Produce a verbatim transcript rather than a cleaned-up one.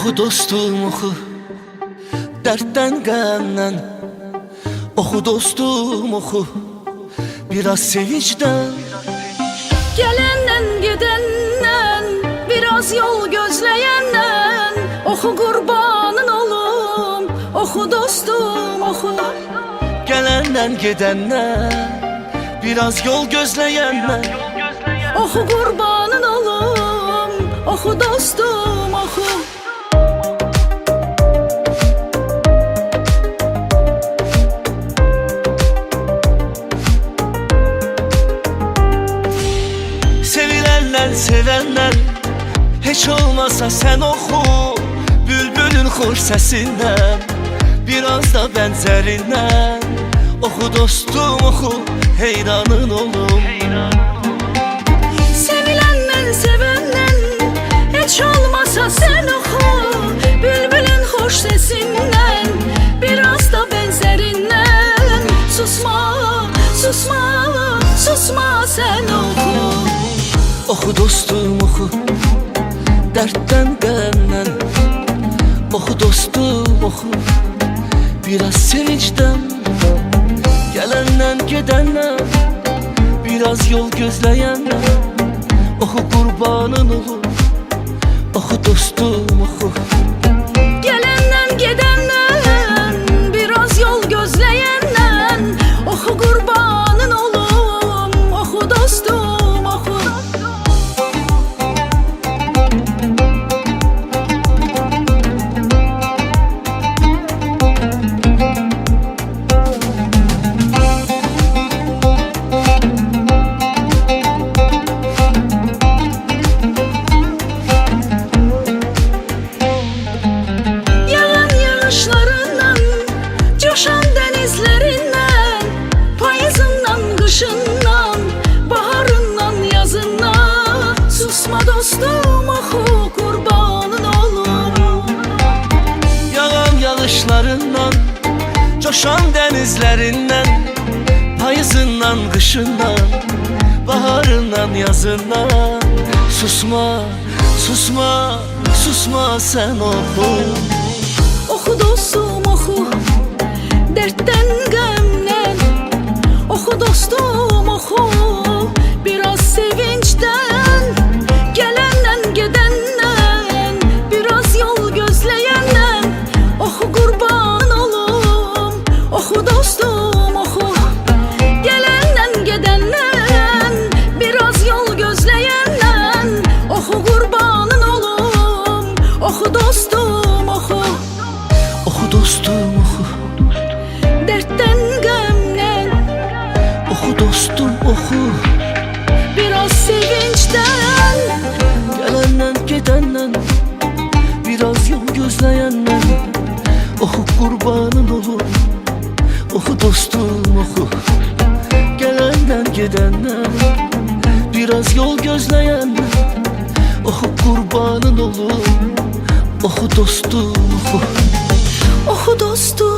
Oku dostum oku, dertten qəmdən. Oku dostum oku, biraz sevinçdən. Gelenden gidenden, biraz yol gözleyenden. Oku kurbanın olum, oku dostum oku. Gələndən gedəndən, biraz yol gözləyəndən. Oku kurbanın olum, oku dostum oku. Sevilenler sevenler, hiç olmasa sen oku. Bülbülün hoş sesinden, biraz da benzerinden. Oku dostum oku, heyranın olum. Sevilenden sevenden, hiç olmasa sen oku. Bülbülün hoş sesinden, biraz da benzerinden. Susma, susma, susma sen oku. Oku dostum oku, dertten qəmdən. Oku dostum oku, biraz sevinçdən. Gələndən gedəndən, biraz yol gözləyəndən. Oku qurbanın olum, oku dostum oku. Gelenden gidenden, biraz yol gözleyenden. Oku kurbanın olum, oku dostum oku. Yağan yağışlarından, coşan denizlerinden. Payızından, kışından, baharından, yazından. Susma dostum oku, kurbanın olum. Yağan yağışlarından, coşan denizlerinden. Payızından, kışından, baharından, yazından. Susma, susma, susma sen oku. Oku dostum oku, dertten qəmdən. Oku dostum oku, biraz sevinçdən. Gelenden gedenden, biraz yol gözleyenden. Oku kurban olum, oku dostum oku. Gelenden gedenden, biraz yol gözleyenden. Oku kurbanın olum, oku dostum oku. Oku dostum oku, Dertten qəmdən, oku dostum oku. biraz sevinçdən. Gələndən gedəndən, biraz yol gözləyəndən. Oku qurbanın olum, oku dostum oku. Gələndən gedəndən, biraz yol gözləyəndən. Oku qurbanın olum, oku dostum oku. Oku dostum